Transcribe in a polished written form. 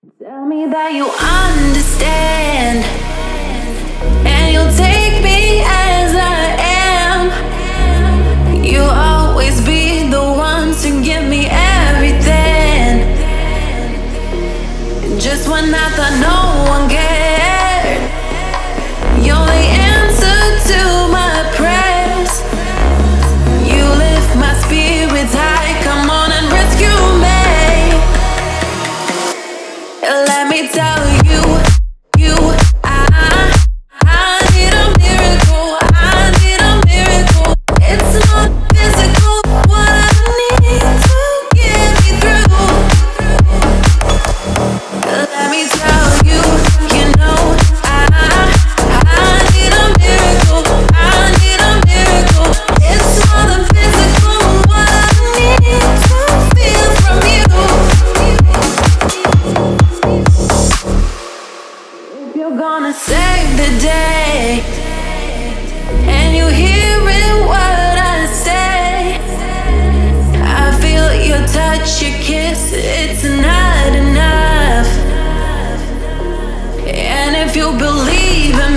Tell me that you understand, and you'll take me as I am. You'll always be the one to give me everything. Just when I thought no one cared, you're the answer to my prayers. You lift my spirits high, come on and rescue me. Let me tell you, I need a miracle, I need a miracle. It's not physical, what I need to get me through. Let me tell you, you know, I need a miracle, I need a miracle. It's more than physical, what I need to feel from you. If you're gonna save the day, and you hearing what I say, I feel your touch, your kiss, it's not enough. And if you believe in